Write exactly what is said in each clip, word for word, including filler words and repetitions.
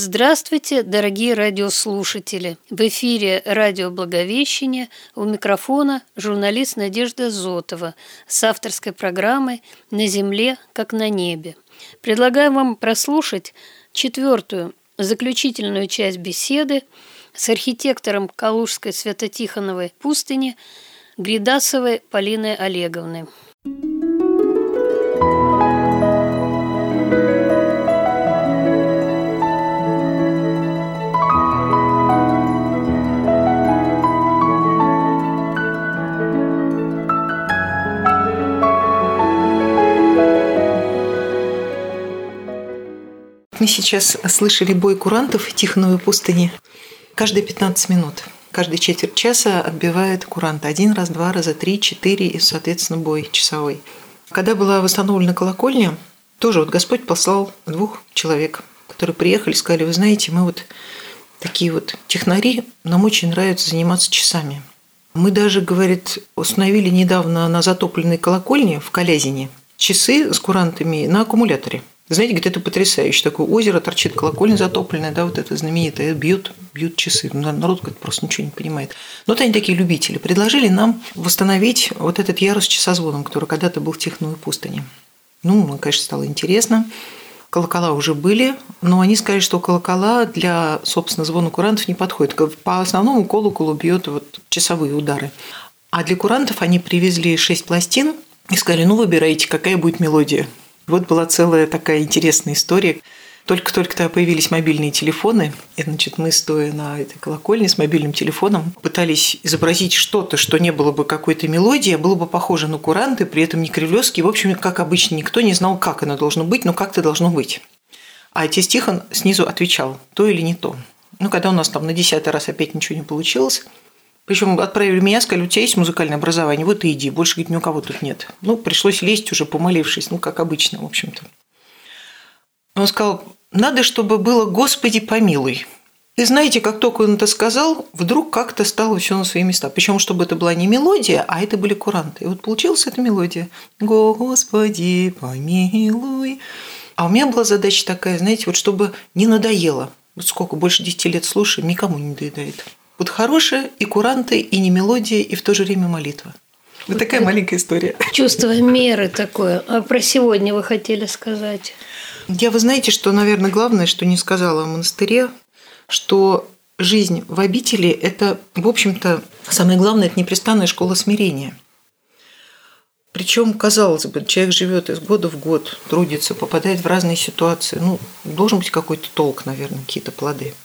Здравствуйте, дорогие радиослушатели! В эфире радио «Благовещение», у микрофона журналист Надежда Зотова с авторской программой «На земле, как на небе». Предлагаю вам прослушать четвертую, заключительную часть беседы с архитектором Калужской Свято-Тихоновой пустыни Гридасовой Полиной Олеговной. Мы сейчас слышали бой курантов в Тихоновой пустыне. Каждые пятнадцать минут, каждые четверть часа отбивает курант. Один раз, два раза, три, четыре и, соответственно, бой часовой. Когда была восстановлена колокольня, тоже вот Господь послал двух человек, которые приехали и сказали: вы знаете, мы вот такие вот технари, нам очень нравится заниматься часами. Мы даже, говорит, установили недавно на затопленной колокольне в Колязине часы с курантами на аккумуляторе. Знаете, говорит, это потрясающе. Такое озеро, торчит колокольня затопленная, да, вот это знаменитое, бьют, бьют часы. Народ говорит, просто ничего не понимает. Но вот они такие любители. Предложили нам восстановить вот этот ярус с часозвоном, который когда-то был в Тихоновой пустыне. Ну, ну, конечно, стало интересно. Колокола уже были, но они сказали, что колокола для, собственно, звона курантов не подходят. По основному колоколу бьет вот часовые удары. А для курантов они привезли шесть пластин и сказали: ну, выбирайте, какая будет мелодия. Вот была целая такая интересная история. Только-только тогда появились мобильные телефоны, и, значит, мы, стоя на этой колокольне с мобильным телефоном, пытались изобразить что-то, что не было бы какой-то мелодии, а было бы похоже на куранты, при этом не кривлёвски. В общем, как обычно, никто не знал, как оно должно быть, но как-то должно быть. А отец Тихон снизу отвечал: то или не то. Ну, когда у нас там на десятый раз опять ничего не получилось, причем отправили меня, сказали: у тебя есть музыкальное образование, вот и иди. Больше, говорит, ни у кого тут нет. Ну, пришлось лезть уже, помолившись, ну, как обычно, в общем-то. Он сказал: надо, чтобы было «Господи, помилуй». И знаете, как только он это сказал, вдруг как-то стало все на свои места. Причем, чтобы это была не мелодия, а это были куранты. И вот получилась эта мелодия: «Господи, помилуй». А у меня была задача такая, знаете, вот чтобы не надоело. Вот сколько, больше десяти лет слушаем, никому не надоедает. Вот хорошая и куранты, и не мелодия, и в то же время молитва. Вот такая маленькая история. Чувство меры такое. А про сегодня вы хотели сказать? Я, вы знаете, что, наверное, главное, что не сказала о монастыре, что жизнь в обители – это, в общем-то, самое главное – это непрестанная школа смирения. Причем, казалось бы, человек живет из года в год, трудится, попадает в разные ситуации. Ну, должен быть какой-то толк, наверное, какие-то плоды.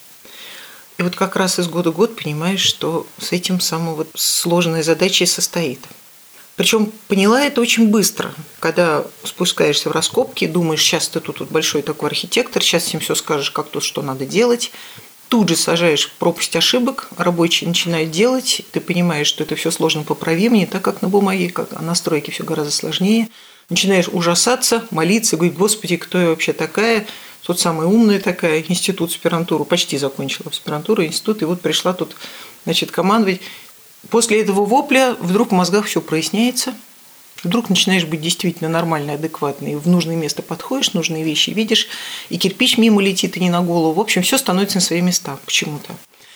И вот как раз из года в год понимаешь, что с этим самой вот сложной задачей состоит. Причем поняла это очень быстро, когда спускаешься в раскопки, думаешь: сейчас ты тут вот большой такой архитектор, сейчас им все скажешь, как тут что надо делать. Тут же сажаешь в пропасть ошибок, рабочие начинают делать, ты понимаешь, что это все сложно поправимо, не так, как на бумаге, как а на стройке все гораздо сложнее. Начинаешь ужасаться, молиться, говорить: Господи, кто я вообще такая? Тут самая умная такая, институт, аспирантуру, почти закончила аспирантуру, институт, и вот пришла тут, значит, командовать. После этого вопля вдруг в мозгах все проясняется, вдруг начинаешь быть действительно нормальный, адекватный, в нужное место подходишь, нужные вещи видишь, и кирпич мимо летит, и не на голову. В общем, все становится на свои места почему-то.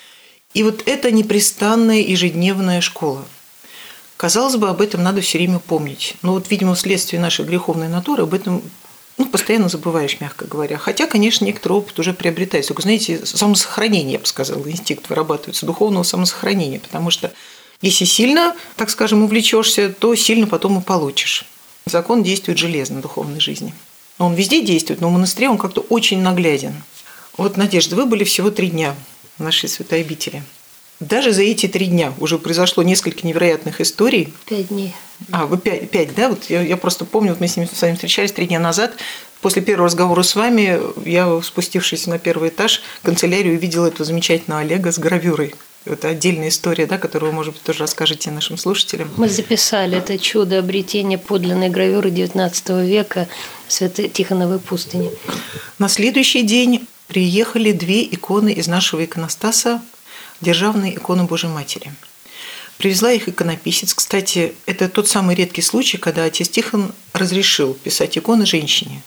И вот это непрестанная ежедневная школа. Казалось бы, об этом надо все время помнить. Но вот, видимо, вследствие нашей греховной натуры об этом ну, постоянно забываешь, мягко говоря. Хотя, конечно, некоторый опыт уже приобретается. Только, знаете, самосохранение, я бы сказала, инстинкт вырабатывается, духовного самосохранения. Потому что если сильно, так скажем, увлечешься, то сильно потом и получишь. Закон действует железно в духовной жизни. Он везде действует, но в монастыре он как-то очень нагляден. Вот, Надежда, вы были всего три дня в нашей святой обители. Даже за эти три дня уже произошло несколько невероятных историй. Пять дней. А, вы пять, пять да? Вот я, я просто помню, вот мы с, ним, с вами встречались три дня назад. После первого разговора с вами я, спустившись на первый этаж в канцелярию, увидела этого замечательного Олега с гравюрой. Это отдельная история, да, которую вы, может быть, тоже расскажете нашим слушателям. Мы записали это чудо обретения подлинной гравюры девятнадцатого века в Свято-Тихоновой пустыне. На следующий день приехали две иконы из нашего иконостаса, державные иконы Божьей Матери. Привезла их иконописец. Кстати, это тот самый редкий случай, когда отец Тихон разрешил писать иконы женщине.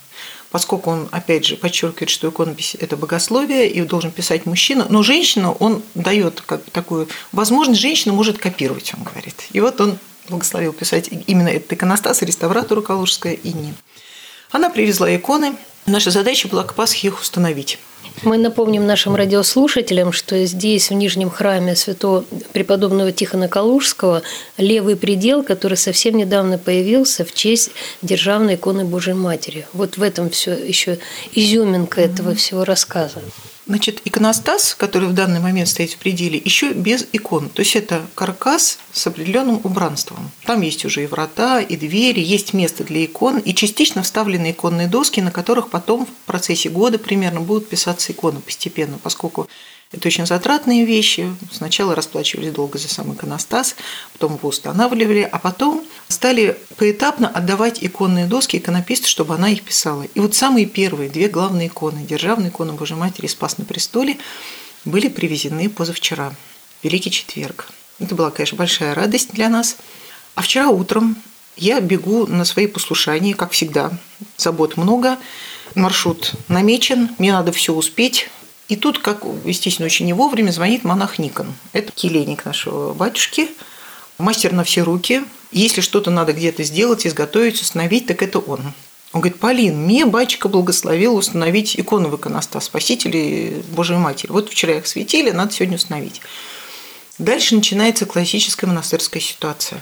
поскольку он, опять же, подчеркивает, что иконопись – это богословие, и должен писать мужчина, но женщина, он дает как бы такую возможность, женщина может копировать, он говорит. И вот он благословил писать именно этот иконостас реставратору Калужской Инне. Она привезла иконы. Наша задача была к Пасхе их установить. Мы напомним нашим радиослушателям, что здесь, в Нижнем храме святого преподобного Тихона Калужского, левый предел, который совсем недавно появился в честь державной иконы Божией Матери. Вот в этом все еще изюминка этого всего рассказа. Значит, иконостас, который в данный момент стоит в пределе, еще без икон. То есть это каркас с определенным убранством. Там есть уже и врата, и двери, есть место для икон, и частично вставлены иконные доски, на которых потом в процессе года примерно будут писаться иконы постепенно, поскольку это очень затратные вещи. Сначала расплачивались долго за сам иконостас, потом его устанавливали, а потом стали поэтапно отдавать иконные доски иконописцу, чтобы она их писала. И вот самые первые две главные иконы, державная икона Божией Матери и Спас на престоле, были привезены позавчера, Великий четверг. Это была, конечно, большая радость для нас. А вчера утром я бегу на свои послушания, как всегда. Забот много, маршрут намечен, мне надо все успеть. И тут, как, естественно, очень не вовремя, звонит монах Никон. Это келейник нашего батюшки, мастер на все руки. Если что-то надо где-то сделать, изготовить, установить, так это он. Он говорит: Полин, мне батюшка благословил установить икону в иконостас Спасителя Божией Матери. Вот вчера их светили, надо сегодня установить. Дальше начинается классическая монастырская ситуация.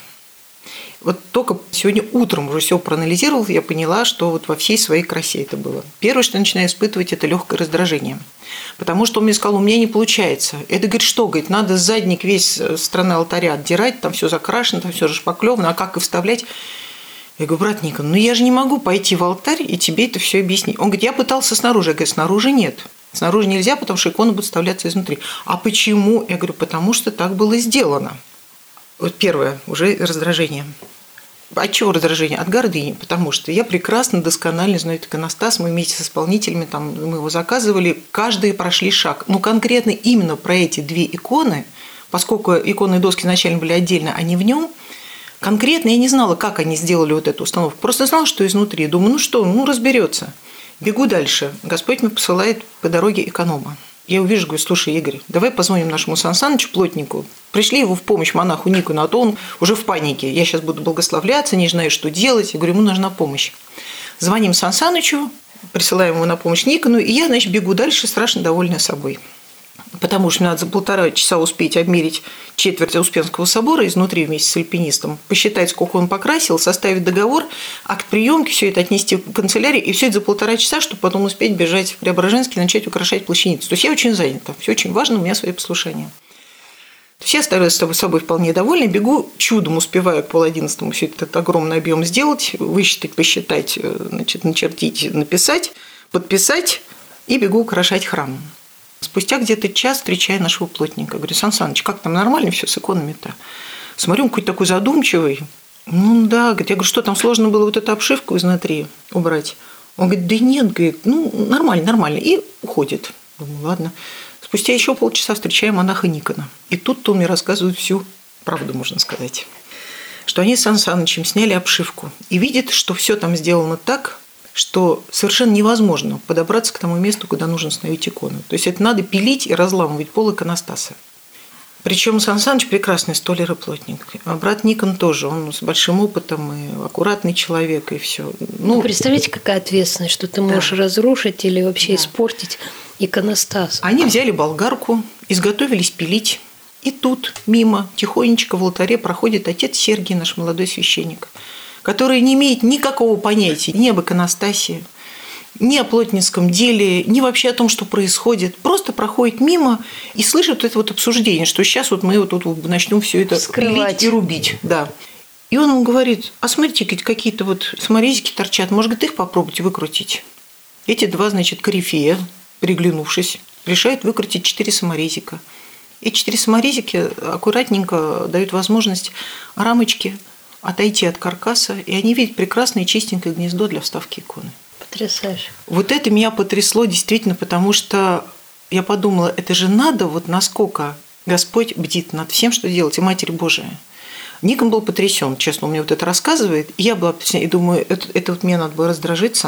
Вот только сегодня утром уже все проанализировал, я поняла, что вот во всей своей красе это было. Первое, что я начинаю испытывать, это легкое раздражение. Потому что он мне сказал: у меня не получается. Это, говорит, что? Говорит, надо задник весь со стороны алтаря отдирать, там все закрашено, там все зашпаклевано, а как и вставлять? Я говорю: брат Никон, ну я же не могу пойти в алтарь и тебе это все объяснить. Он говорит: я пытался снаружи. Я говорю: снаружи нет. Снаружи нельзя, потому что икона будет вставляться изнутри. А почему? Я говорю: потому что так было сделано. Вот первое, уже раздражение. От чего раздражение? От гордыни, потому что я прекрасно, досконально знаю этот иконостас, мы вместе с исполнителями, там, мы его заказывали, каждый прошли шаг. Но конкретно именно про эти две иконы, поскольку иконные доски изначально были отдельно, а не в нем, конкретно я не знала, как они сделали вот эту установку. Просто знала, что изнутри. Думаю, ну что, ну разберется. Бегу дальше. Господь мне посылает по дороге эконома. Я увижу, говорю: слушай, Игорь, давай позвоним нашему Сан Санычу, плотнику. Пришли его в помощь монаху Никону, а то он уже в панике. Я сейчас буду благословляться, не знаю, что делать. Я говорю: ему нужна помощь. Звоним Сан Санычу, присылаем его на помощь Никону, и я, значит, бегу дальше, страшно довольна собой. Потому что мне надо за полтора часа успеть обмерить четверть Успенского собора изнутри вместе с альпинистом, посчитать, сколько он покрасил, составить договор, акт приемки, все это отнести в канцелярию, и все это за полтора часа, чтобы потом успеть бежать в Преображенск и начать украшать плащаницу. То есть я очень занята, все очень важно, у меня свои послушания. Все остались с собой вполне довольны, бегу, чудом успеваю к пол одиннадцатому все этот огромный объем сделать, высчитать, посчитать, значит, начертить, написать, подписать, и бегу украшать храм. Спустя где-то час встречаю нашего плотника. Говорю: Сан Саныч, как там, нормально все с иконами-то? Смотрю, он какой-то такой задумчивый. Ну да, говорит, я говорю: что там сложно было вот эту обшивку изнутри убрать? Он говорит: да нет, говорит, ну нормально, нормально. И уходит. Думаю, ладно. Спустя еще полчаса встречаю монаха Никона. И тут-то он мне рассказывает всю правду, можно сказать. Что они с Сан Санычем сняли обшивку и видят, что все там сделано так, что совершенно невозможно подобраться к тому месту, куда нужно установить икону. То есть это надо пилить и разламывать пол иконостаса. Причем Сан Саныч прекрасный столяр и плотник. А брат Никон тоже, он с большим опытом и аккуратный человек, и все. Ну, представляете, какая ответственность, что ты можешь да. разрушить или вообще да. испортить иконостас. Они взяли болгарку, изготовились пилить. И тут мимо тихонечко в алтаре проходит отец Сергий, наш молодой священник, который не имеет никакого понятия ни об иконостасе, ни о плотницком деле, ни вообще о том, что происходит. Просто проходит мимо и слышит это вот обсуждение, что сейчас вот мы вот тут начнем все это скрывать пилить и рубить. Да. И он ему говорит: а смотрите, какие-то вот саморезики торчат, может, говорит, их попробуйте выкрутить. Эти два, значит, корифея, приглянувшись, решают выкрутить четыре саморезика. И четыре саморезики аккуратненько дают возможность рамочке отойти от каркаса, и они видят прекрасное чистенькое гнездо для вставки иконы. Потрясающе. Вот это меня потрясло действительно, потому что я подумала, это же надо, вот насколько Господь бдит над всем, что делать, и Матерь Божия. Никон был потрясен, честно, он мне вот это рассказывает, и я была потрясена, и думаю, это, это вот мне надо было раздражиться,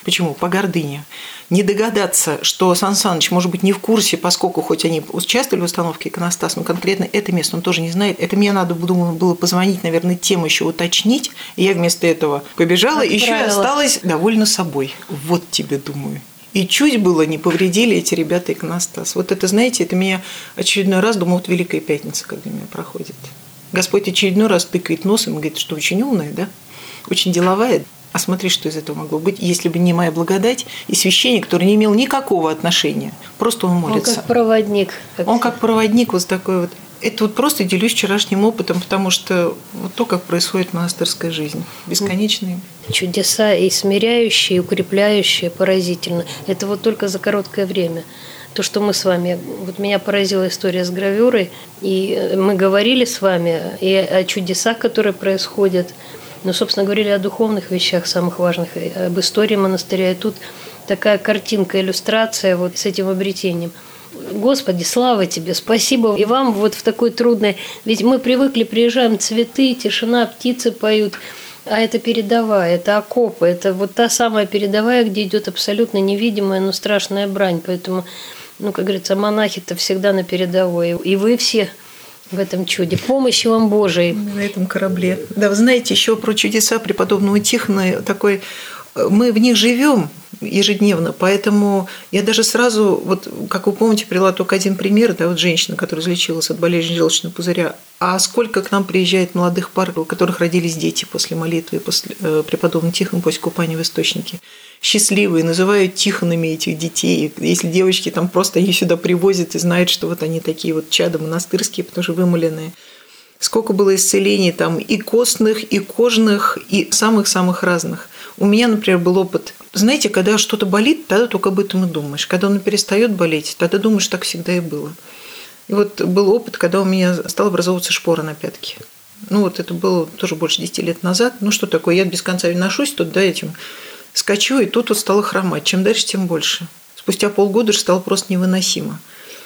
Почему? По гордыне. Не догадаться, что Сан Саныч, может быть, не в курсе, поскольку хоть они участвовали в установке иконостаса, но конкретно это место он тоже не знает. Это мне надо было позвонить, наверное, тему еще уточнить. И я вместо этого побежала, и еще и осталась довольна собой. Вот тебе, думаю. И чуть было не повредили эти ребята иконостас. Вот это, знаете, это меня очередной раз, думаю, вот Великая Пятница, когда меня проходит. Господь очередной раз тыкает носом и говорит, что очень умная, да? Очень деловая. А смотри, что из этого могло быть, если бы не моя благодать и священник, который не имел никакого отношения. Просто он молится. Он как проводник. Как он как проводник вот такой вот. Это вот просто делюсь вчерашним опытом, потому что вот то, как происходит монастырская жизнь. Бесконечные. Чудеса и смиряющие, и укрепляющие, поразительно. Это вот только за короткое время. То, что мы с вами... Вот меня поразила история с гравюрой, и мы говорили с вами и о чудесах, которые происходят. Но, собственно, говорили о духовных вещах, самых важных, об истории монастыря. И тут такая картинка, иллюстрация вот с этим обретением. Господи, слава Тебе, спасибо и вам вот в такой трудной... Ведь мы привыкли, приезжаем, цветы, тишина, птицы поют, а это передовая, это окопы, это вот та самая передовая, где идет абсолютно невидимая, но страшная брань. Поэтому, ну, как говорится, монахи-то всегда на передовой. И вы все... в этом чуде. Помощи вам Божией. На этом корабле. Да, вы знаете, еще про чудеса преподобного Тихона такой... Мы в них живем ежедневно, поэтому я даже сразу, вот как вы помните, привела только один пример, да, вот женщина, которая излечилась от болезни желчного пузыря. А сколько к нам приезжает молодых пар, у которых родились дети после молитвы, после э, преподобного Тихона, после купания в источнике. Счастливые, называют Тихонами этих детей. Если девочки там просто они сюда привозят и знают, что вот они такие вот чада монастырские, потому что вымоленные. Сколько было исцелений там и костных, и кожных, и самых-самых разных. У меня, например, был опыт. Знаете, когда что-то болит, тогда только об этом и думаешь. Когда оно перестает болеть, тогда думаешь, так всегда и было. И вот был опыт, когда у меня стала образовываться шпора на пятке. Ну вот это было тоже больше десяти лет назад. Ну что такое, я без конца ношусь тут, да, этим скачу, и тут вот стало хромать. Чем дальше, тем больше. Спустя полгода же стало просто невыносимо.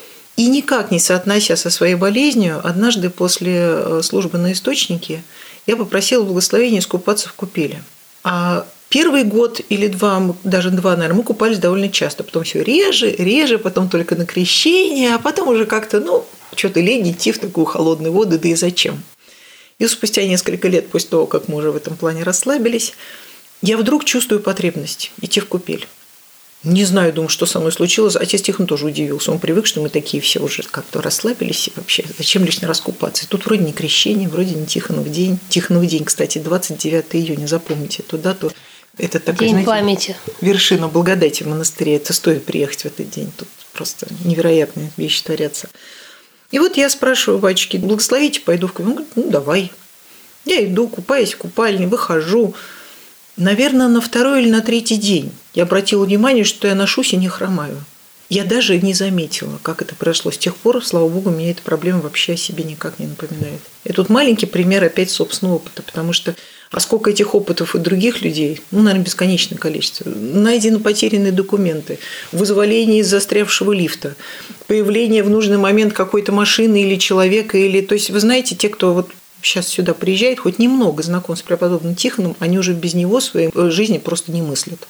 И никак не соотнося со своей болезнью, однажды после службы на источнике я попросила благословения искупаться в купели. А первый год или два, даже два, наверное, мы купались довольно часто. Потом все реже, реже, потом только на крещение, а потом уже как-то, ну, что-то лень идти в такую холодную воду, да и зачем. И спустя несколько лет после того, как мы уже в этом плане расслабились, я вдруг чувствую потребность идти в купель. Не знаю, думаю, что со мной случилось. Отец Тихон тоже удивился. Он привык, что мы такие все уже как-то расслабились. И вообще, зачем лишний раз купаться? И тут вроде не крещение, вроде не Тихонов день. Тихонов день, кстати, двадцать девятого июня. Запомните эту дату. Это такая, день знаете, памяти. Вершина благодати в монастыре. Это стоит приехать в этот день. Тут просто невероятные вещи творятся. И вот я спрашиваю батюшки, благословите, пойду в купель. Он говорит, ну, давай. Я иду, купаюсь в купальне, выхожу. Наверное, на второй или на третий день я обратила внимание, что я ношусь и не хромаю. Я даже не заметила, как это произошло. С тех пор, слава богу, мне эта проблема вообще о себе никак не напоминает. И тут маленький пример опять собственного опыта, потому что а сколько этих опытов у других людей, ну, наверное, бесконечное количество. Найдены потерянные документы, вызволение из застрявшего лифта, появление в нужный момент какой-то машины или человека, или... То есть, вы знаете, те, кто вот сейчас сюда приезжает, хоть немного знаком с преподобным Тихоном, они уже без него своей жизни просто не мыслят.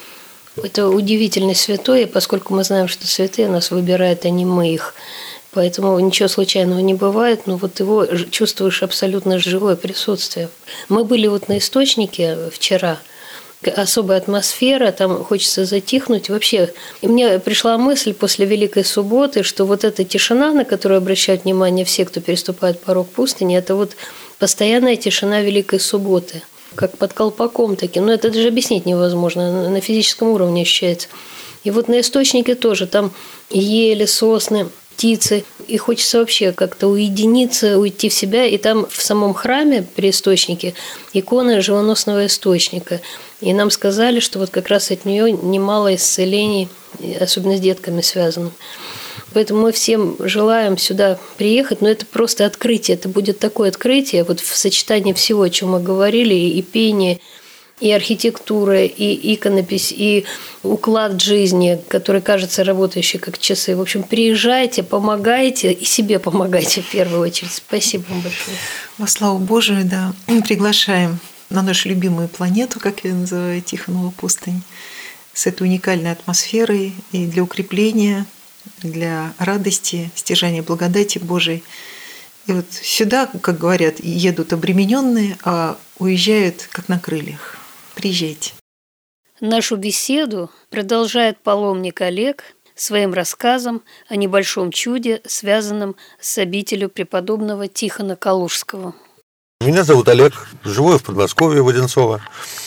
Это удивительный святой, и поскольку мы знаем, что святые нас выбирают, а не мы их. Поэтому ничего случайного не бывает, но вот его чувствуешь абсолютно живое присутствие. Мы были вот на источнике вчера, особая атмосфера, там хочется затихнуть. Вообще, и мне пришла мысль после Великой Субботы, что вот эта тишина, на которую обращают внимание все, кто переступает порог пустыни, это вот постоянная тишина Великой Субботы, как под колпаком таким. Но это даже объяснить невозможно, на физическом уровне ощущается. И вот на источнике тоже, там ели, сосны, птицы, и хочется вообще как-то уединиться, уйти в себя. И там в самом храме при источнике икона живоносного источника. И нам сказали, что вот как раз от нее немало исцелений, особенно с детками связано. Поэтому мы всем желаем сюда приехать, но это просто открытие, это будет такое открытие, вот в сочетании всего, о чем мы говорили, и пение, и архитектура, и иконопись, и уклад жизни, который кажется работающий как часы. В общем, приезжайте, помогайте и себе помогайте в первую очередь. Спасибо вам большое. Во славу Божию, да. Мы приглашаем на нашу любимую планету, как я называю, Тихонову пустынь, с этой уникальной атмосферой и для укрепления, для радости, стяжания благодати Божией. И вот сюда, как говорят, едут обремененные, а уезжают как на крыльях. Приезжайте. Нашу беседу продолжает паломник Олег своим рассказом о небольшом чуде, связанном с обителью преподобного Тихона Калужского. Меня зовут Олег, живу я в Подмосковье, в Одинцово.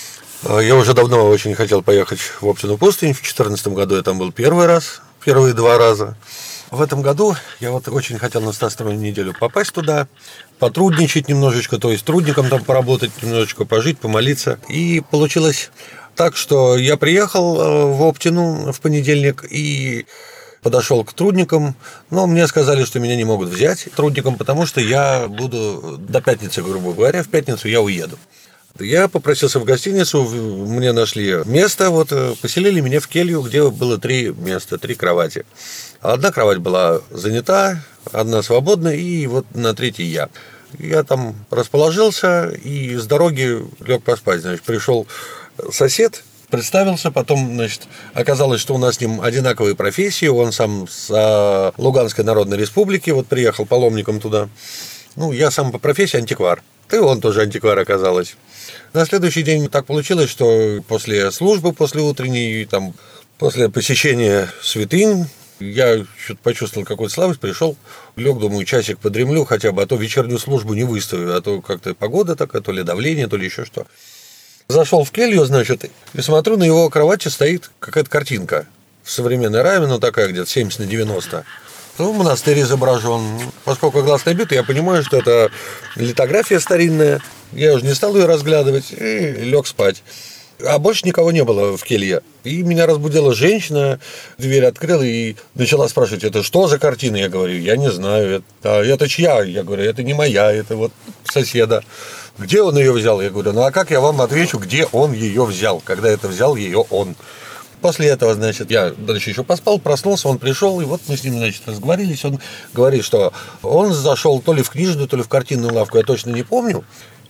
Я уже давно очень хотел поехать в Оптину пустынь. В две тысячи четырнадцатом году я там был первый раз, первые два раза. В этом году я вот очень хотел на стастройную неделю попасть туда, потрудничать немножечко, то есть трудником там поработать немножечко, пожить, помолиться. И получилось так, что я приехал в Оптину в понедельник и подошел к трудникам, но мне сказали, что меня не могут взять трудником, потому что я буду до пятницы, грубо говоря, в пятницу я уеду. Я попросился в гостиницу, мне нашли место, вот поселили меня в келью, где было три места, три кровати. Одна кровать была занята, одна свободна, и вот на третьей я. Я там расположился и с дороги лег поспать. Значит, пришел сосед, представился, потом, значит, оказалось, что у нас с ним одинаковые профессии, он сам с Луганской Народной Республики, вот приехал паломником туда. Ну, я сам по профессии антиквар, и он тоже антиквар оказалось. На следующий день так получилось, что после службы, после утренней, там, после посещения святынь, я что-то почувствовал какую-то слабость, пришел, лег, думаю, часик подремлю хотя бы, а то вечернюю службу не выставлю, а то как-то погода такая, то ли давление, то ли еще что. Зашел в келью, значит, и смотрю, на его кровати стоит какая-то картинка в современной раме, ну такая где-то семьдесят на девяносто. Ну, монастырь изображен. Поскольку глаз набит, я понимаю, что это литография старинная. Я уже не стал ее разглядывать и лег спать. А больше никого не было в келье. И меня разбудила женщина, дверь открыла и начала спрашивать, это что за картина? Я говорю, я не знаю, это, это чья? Я говорю, это не моя, это вот соседа. Где он ее взял? Я говорю, ну а как я вам отвечу, где он ее взял, когда это взял ее он? После этого, значит, я дальше еще поспал, проснулся, он пришел, и вот мы с ним, значит, разговорились. Он говорит, что он зашел то ли в книжную, то ли в картинную лавку, я точно не помню,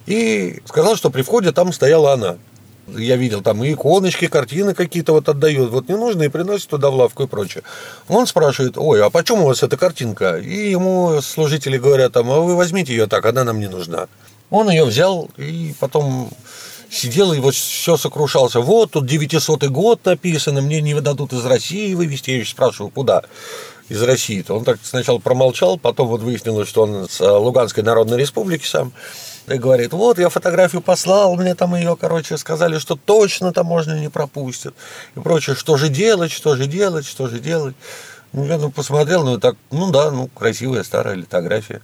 и сказал, что при входе там стояла она. Я видел, там и иконочки, картины какие-то вот отдают, вот не нужно, и приносит туда в лавку и прочее. Он спрашивает, ой, а почему у вас эта картинка? И ему служители говорят, а вы возьмите ее так, она нам не нужна. Он ее взял и потом сидел и вот все сокрушался. Вот тут девятисотый год написано, мне не дадут из России вывезти. Я еще спрашиваю, куда из России-то? Он так сначала промолчал, потом вот выяснилось, что он с Луганской Народной Республики сам. И говорит, вот я фотографию послал, мне там ее, короче, сказали, что точно там можно не пропустят. И прочее, что же делать, что же делать, что же делать. Ну, я ну, посмотрел, ну так, ну да, ну красивая старая литография.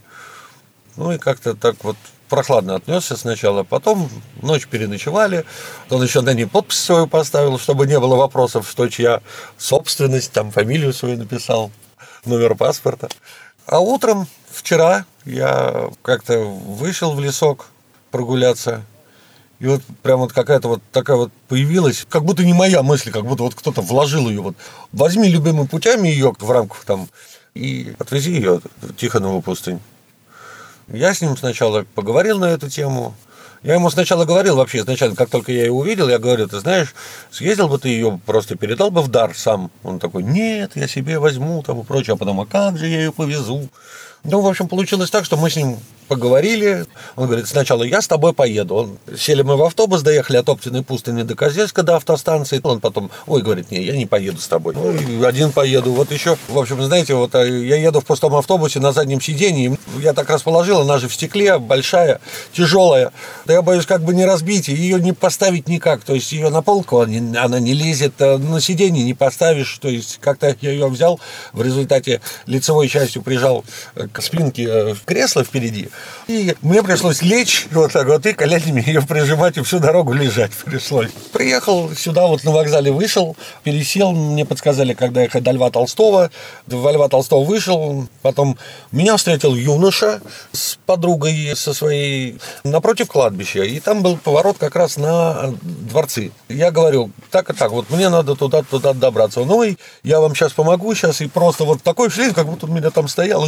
Ну и как-то так вот прохладно отнесся сначала, потом ночь переночевали, он еще на ней подпись свою поставил, чтобы не было вопросов, что чья собственность, там фамилию свою написал, номер паспорта. А утром вчера я как-то вышел в лесок прогуляться, и вот прям вот какая-то вот такая вот появилась, как будто не моя мысль, как будто вот кто-то вложил ее вот. Возьми любыми путями ее в рамках там и отвези ее в Тихонову пустынь. Я с ним сначала поговорил на эту тему. Я ему сначала говорил, вообще, изначально, как только я ее увидел, я говорю, ты знаешь, съездил бы ты ее, просто передал бы в дар сам. Он такой, нет, я себе возьму, там и прочее. А потом, а как же я ее повезу? Ну, в общем, получилось так, что мы с ним поговорили. Он говорит, сначала я с тобой поеду. Он, сели мы в автобус, доехали от Оптиной пустыни до Козельска, до автостанции. Он потом, ой, говорит, не, я не поеду с тобой. Ну, один поеду. Вот еще, в общем, знаете, вот я еду в пустом автобусе на заднем сиденье. Я так расположил, она же в стекле, большая, тяжелая. Да я боюсь, как бы не разбить, ее не поставить никак. То есть ее на полку она не лезет, на сиденье не поставишь. То есть как-то я ее взял, в результате лицевой частью прижал к спинке в кресло впереди. И мне пришлось лечь вот так вот и коленями ее прижимать, и всю дорогу лежать пришлось. Приехал сюда, вот на вокзале вышел, пересел, мне подсказали, когда ехать до Льва Толстого. До Льва Толстого вышел, потом меня встретил юноша с подругой со своей напротив кладбища, и там был поворот как раз на дворцы. Я говорю, так и так, вот мне надо туда-туда добраться. Ну и я вам сейчас помогу, сейчас, и просто вот такой шлейф, как будто он меня там стоял и ждал.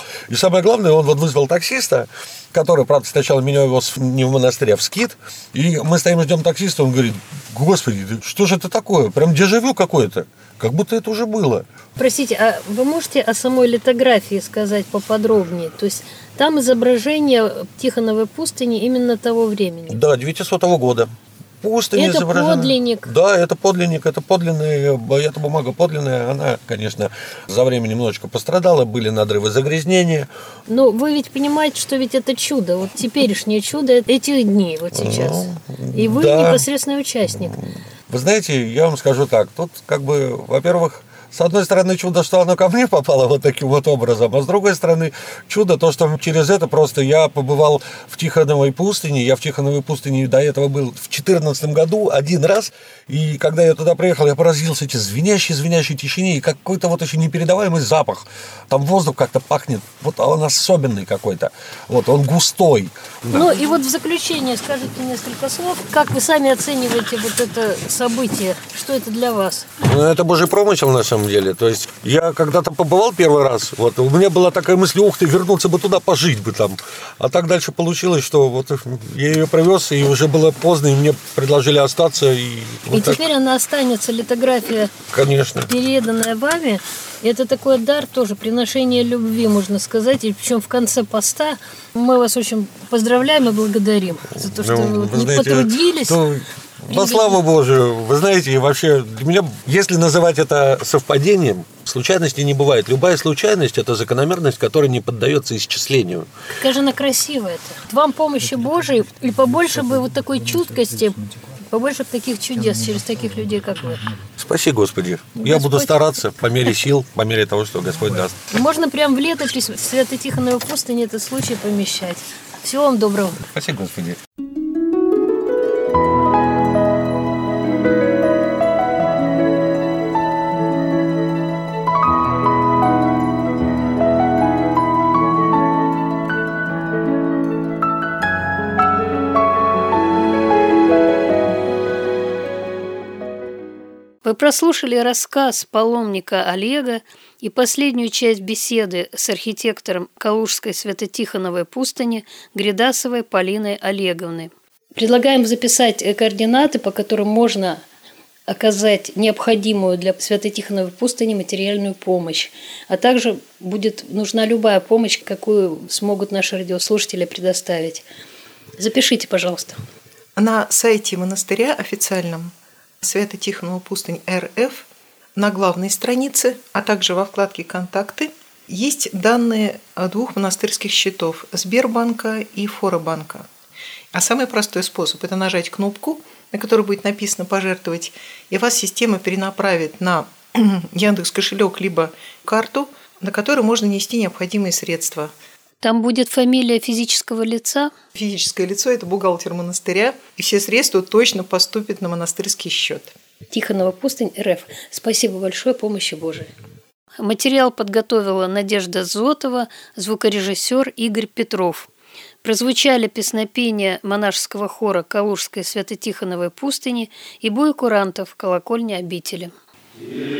И самое главное, он вот вызвал таксиста, который, правда, сначала меня вез не в монастырь, а в скит. И мы стоим, ждем таксиста, он говорит: господи, что же это такое? Прям дежавю какое-то. Как будто это уже было. Простите, а вы можете о самой литографии сказать поподробнее? То есть там изображение Тихоновой пустыни именно того времени? Да, девятисотого года. Пустыня это изображена. Подлинник? Да, это подлинник, это подлинная, эта бумага подлинная, она, конечно, за время немножечко пострадала, были надрывы загрязнения. Но вы ведь понимаете, что ведь это чудо, вот теперешнее чудо этих дней, вот сейчас. Ну, и вы да. непосредственный участник. Вы знаете, я вам скажу так, тут как бы, во-первых, с одной стороны, чудо, что оно ко мне попало вот таким вот образом, а с другой стороны, чудо то, что через это просто я побывал в Тихоновой пустыне. Я в Тихоновой пустыне до этого был в две тысячи четырнадцатом году один раз, и когда я туда приехал, я поразился этой звенящей-звенящей тишине и какой-то вот очень непередаваемый запах. Там воздух как-то пахнет, вот он особенный какой-то, вот он густой. Да. Ну и вот в заключение скажите несколько слов, как вы сами оцениваете вот это событие, что это для вас? Ну, это Божий промысел на самом деле. То есть я когда-то побывал первый раз, вот, у меня была такая мысль: ух ты, вернуться бы туда, пожить бы там. А так дальше получилось, что вот я ее привез, и уже было поздно, и мне предложили остаться. И, вот и так... теперь она останется, литография, конечно, переданная вами. Это такой дар тоже, приношение любви, можно сказать. И причем в конце поста мы вас очень поздравляем и благодарим за то, что ну, вы, вы не знаете, потрудились. То... Во славу Божию, вы знаете, вообще для меня, если называть это совпадением, случайности не бывает. Любая случайность – это закономерность, которая не поддается исчислению. Какая же она красивая-то. Вам помощи Божией, и побольше бы вот такой чуткости, побольше таких чудес через таких людей, как вы. Спаси, Господи. Господь. Я буду стараться по мере сил, по мере того, что Господь даст. Можно прям в летопись Свято-Тихоновой пустыни этот случай помещать. Всего вам доброго. Спасибо, Господи. Вы прослушали рассказ паломника Олега и последнюю часть беседы с архитектором Калужской Свято-Тихоновой пустыни Гридасовой Полиной Олеговной. Предлагаем записать координаты, по которым можно оказать необходимую для Свято-Тихоновой пустыни материальную помощь, а также будет нужна любая помощь, какую смогут наши радиослушатели предоставить. Запишите, пожалуйста. На сайте монастыря официальном Свято-Тихонова пустынь РФ на главной странице, а также во вкладке «Контакты» есть данные двух монастырских счетов – Сбербанка и Форобанка. А самый простой способ – это нажать кнопку, на которой будет написано «Пожертвовать», и вас система перенаправит на Яндекс.Кошелек либо карту, на которую можно нести необходимые средства. Там будет фамилия физического лица? Физическое лицо – это бухгалтер монастыря, и все средства точно поступят на монастырский счет. Тихонова пустынь РФ. Спасибо большое, помощи Божией. Материал подготовила Надежда Зотова, звукорежиссер Игорь Петров. Прозвучали песнопения монашеского хора Калужской Свято-Тихоновой пустыни и бой курантов колокольни обители.